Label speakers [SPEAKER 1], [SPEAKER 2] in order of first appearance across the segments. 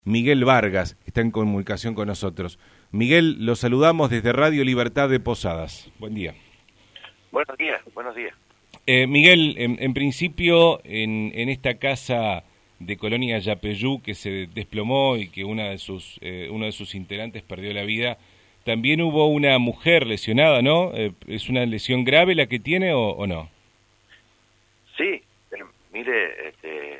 [SPEAKER 1] Miguel Vargas, que está en comunicación con nosotros. Miguel, lo saludamos desde Radio Libertad de Posadas. Buen día.
[SPEAKER 2] Buenos días, buenos días.
[SPEAKER 1] Miguel, en principio, en esta casa de Colonia Yapeyú que se desplomó y que uno de sus integrantes perdió la vida, también hubo una mujer lesionada, ¿no? ¿Es una lesión grave la que tiene o no?
[SPEAKER 2] Sí, mire,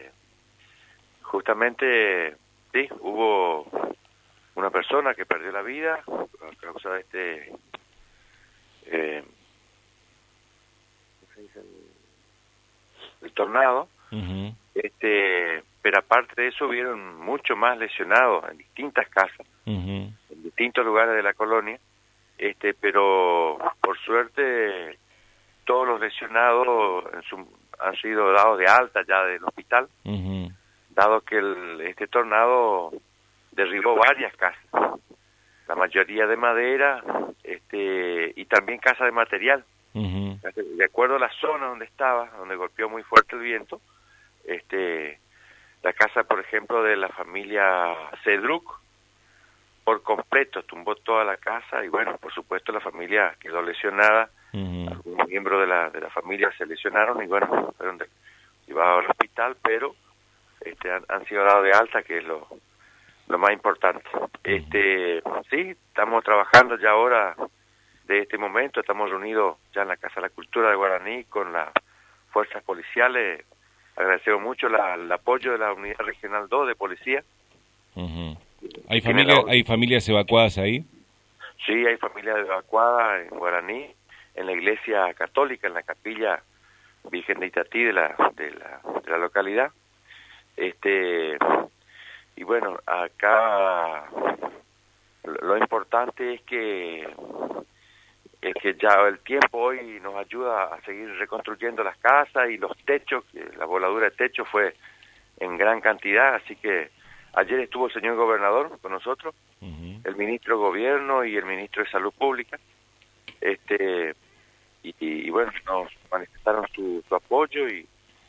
[SPEAKER 2] justamente, sí, hubo una persona que perdió la vida a causa de el tornado.
[SPEAKER 1] Uh-huh.
[SPEAKER 2] Pero aparte de eso hubieron mucho más lesionados en distintas casas,
[SPEAKER 1] Uh-huh.
[SPEAKER 2] en distintos lugares de la colonia, pero por suerte todos los lesionados han sido dados de alta ya del hospital,
[SPEAKER 1] Uh-huh.
[SPEAKER 2] dado que este tornado derribó varias casas, la mayoría de madera, y también casas de material.
[SPEAKER 1] Uh-huh.
[SPEAKER 2] De acuerdo a la zona donde estaba, donde golpeó muy fuerte el viento, la casa, por ejemplo, de la familia Cedruc, por completo tumbó toda la casa y bueno, por supuesto la familia quedó lesionada.
[SPEAKER 1] Uh-huh.
[SPEAKER 2] Algunos miembros de la familia se lesionaron y bueno, fueron llevados al hospital, pero han sido dados de alta, que es lo más importante. Sí, estamos trabajando ya ahora, de este momento, estamos reunidos ya en la Casa de la Cultura de Guaraní con las fuerzas policiales. Agradecemos mucho el apoyo de la Unidad Regional 2 de Policía.
[SPEAKER 1] Uh-huh. ¿Hay familias evacuadas ahí?
[SPEAKER 2] Sí, hay familias evacuadas en Guaraní, en la iglesia católica, en la capilla Virgen de Itatí de la localidad. Y bueno, acá lo importante es que ya el tiempo hoy nos ayuda a seguir reconstruyendo las casas y los techos, que la voladura de techo fue en gran cantidad, así que ayer estuvo el señor gobernador con nosotros,
[SPEAKER 1] Uh-huh.
[SPEAKER 2] el ministro de Gobierno y el ministro de Salud Pública, y bueno, nos manifestaron su apoyo y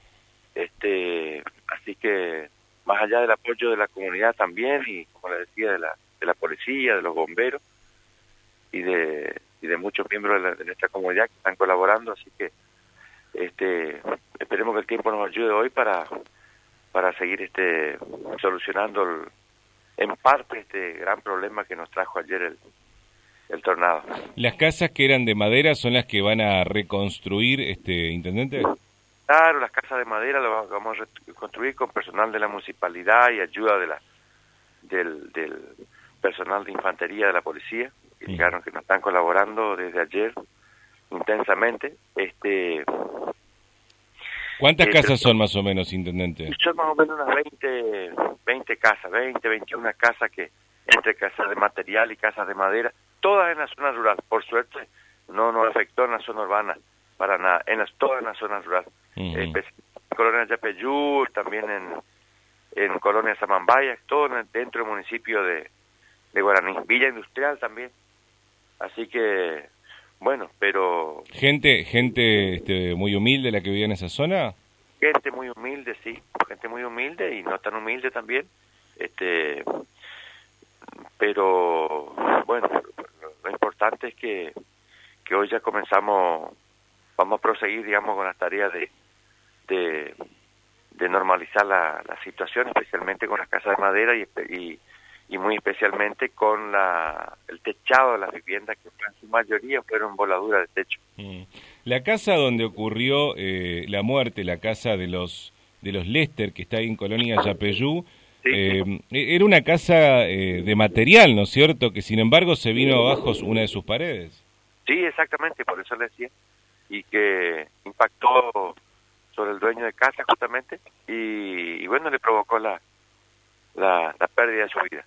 [SPEAKER 2] así que más allá del apoyo de la comunidad también, y como les decía, de la policía, de los bomberos y de muchos miembros de nuestra comunidad que están colaborando, así que esperemos que el tiempo nos ayude hoy para seguir solucionando en parte este gran problema que nos trajo ayer el tornado.
[SPEAKER 1] ¿Las casas que eran de madera son las que van a reconstruir, intendente?
[SPEAKER 2] Claro, las casas de madera las vamos a reconstruir con personal de la municipalidad y ayuda del personal de infantería de la policía, que llegaron, que nos están colaborando desde ayer intensamente.
[SPEAKER 1] ¿Cuántas casas son más o menos, intendente?
[SPEAKER 2] Son más o menos unas 20 casas, 21 casas, que entre casas de material y casas de madera, todas en la zona rural. Por suerte no nos afectó en la zona urbana para nada, todas en la zona rural.
[SPEAKER 1] Uh-huh.
[SPEAKER 2] En Colonia Yapeyú, también en Colonia Samambaya, todo dentro del municipio de Guaraní. Villa Industrial también. Así que, bueno, pero...
[SPEAKER 1] ¿Gente muy humilde la que vivía en esa zona?
[SPEAKER 2] Gente muy humilde, sí. Gente muy humilde y no tan humilde también. Pero, bueno, lo importante es que hoy ya vamos a proseguir, digamos, con las tareas de normalizar la situación, especialmente con las casas de madera y muy especialmente con el techado de las viviendas, que en su mayoría fueron voladuras de techo.
[SPEAKER 1] La casa donde ocurrió la muerte, la casa de los Lester, que está ahí en Colonia Yapeyú, sí. Era una casa de material, ¿no es cierto?, que sin embargo se vino abajo una de sus paredes.
[SPEAKER 2] Sí, exactamente, por eso le decía, y que impactó sobre el dueño de casa justamente, y bueno, le provocó la pérdida de su vida.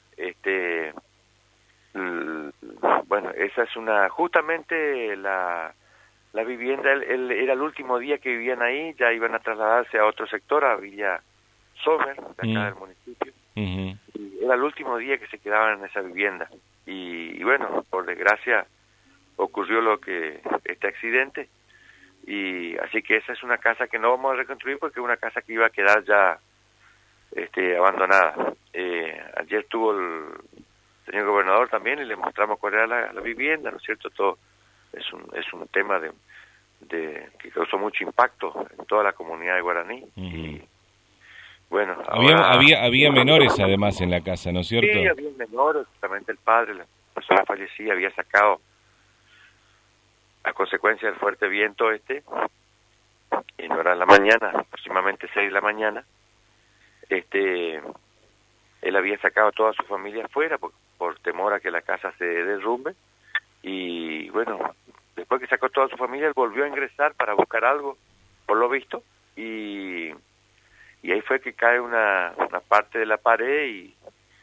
[SPEAKER 2] Bueno, esa es justamente la vivienda, él era el último día que vivían ahí, ya iban a trasladarse a otro sector, a Villa Sommer, de acá del municipio.
[SPEAKER 1] Uh-huh.
[SPEAKER 2] Y era el último día que se quedaban en esa vivienda. Y bueno, por desgracia ocurrió este accidente, y así que esa es una casa que no vamos a reconstruir, porque es una casa que iba a quedar ya abandonada. Ayer estuvo el señor gobernador también y le mostramos cuál era la vivienda, ¿no es cierto? Todo es un tema que causó mucho impacto en toda la comunidad de Guaraní. Y bueno,
[SPEAKER 1] había menores además en la casa, ¿no es cierto?
[SPEAKER 2] Sí, había menores, justamente el padre, la persona fallecida, había sacado a consecuencia del fuerte viento y no era en la mañana, aproximadamente 6 de la mañana, él había sacado a toda su familia afuera por temor a que la casa se derrumbe, y bueno, después que sacó toda su familia, él volvió a ingresar para buscar algo, por lo visto, y ahí fue que cae una parte de la pared y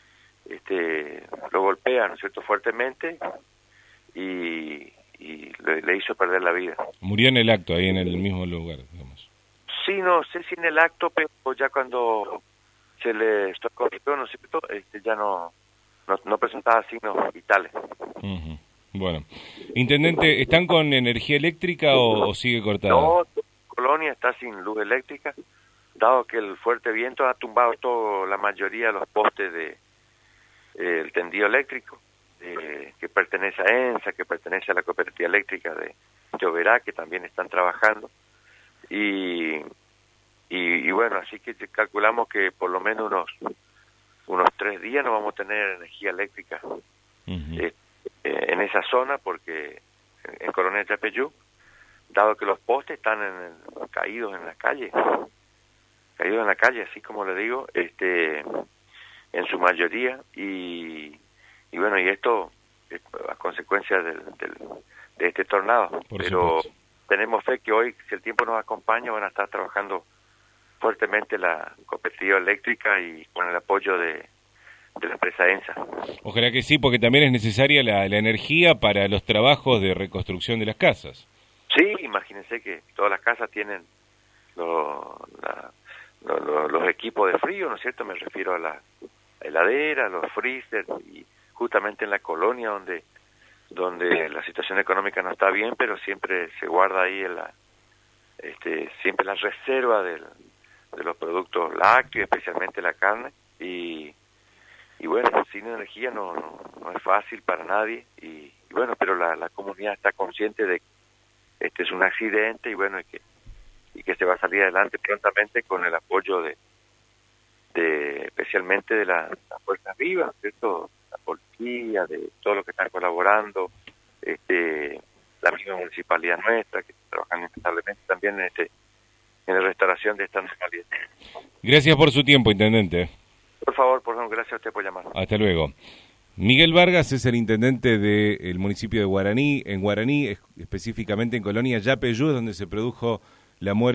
[SPEAKER 2] lo golpea, ¿no es cierto?, fuertemente, y le hizo perder la vida.
[SPEAKER 1] Murió en el acto, ahí en el mismo lugar, digamos.
[SPEAKER 2] Sí, no sé si en el acto, pero ya cuando se le socorrió, ¿no es cierto?, ya no presentaba signos vitales.
[SPEAKER 1] Bueno, intendente, ¿están con energía eléctrica o sigue cortada?
[SPEAKER 2] No, Colonia está sin luz eléctrica, dado que el fuerte viento ha tumbado la mayoría de los postes el tendido eléctrico, que pertenece a ENSA, que pertenece a la cooperativa eléctrica de Oberá, que también están trabajando, y bueno, así que calculamos que por lo menos unos 3 días no vamos a tener energía eléctrica en esa zona, porque en Coronel Yapeyú, dado que los postes están caídos en la calle, así como le digo, en su mayoría, y bueno, y esto es a consecuencia de este tornado. Pero tenemos fe que hoy, si el tiempo nos acompaña, van a estar trabajando fuertemente la cooperativa eléctrica y con el apoyo de la empresa ENSA.
[SPEAKER 1] Ojalá que sí, porque también es necesaria la energía para los trabajos de reconstrucción de las casas.
[SPEAKER 2] Sí, imagínense que todas las casas tienen los equipos de frío, ¿no es cierto? Me refiero a la heladera, los freezer, y justamente en la colonia donde la situación económica no está bien, pero siempre se guarda ahí siempre la reserva de los productos lácteos, especialmente la carne, y bueno, sin energía no es fácil para nadie, y bueno, pero la comunidad está consciente de que este es un accidente, y bueno, y que se va a salir adelante prontamente con el apoyo de especialmente de las fuerzas vivas, ¿cierto?, la policía, de todos los que están colaborando, la misma municipalidad nuestra, que está trabajando incansablemente también en la restauración de esta normalidad.
[SPEAKER 1] Gracias por su tiempo, intendente.
[SPEAKER 2] Por favor, gracias a usted por llamar.
[SPEAKER 1] Hasta luego. Miguel Vargas es el intendente del municipio de Guaraní, en Guaraní, específicamente en Colonia Yapeyú, donde se produjo la muerte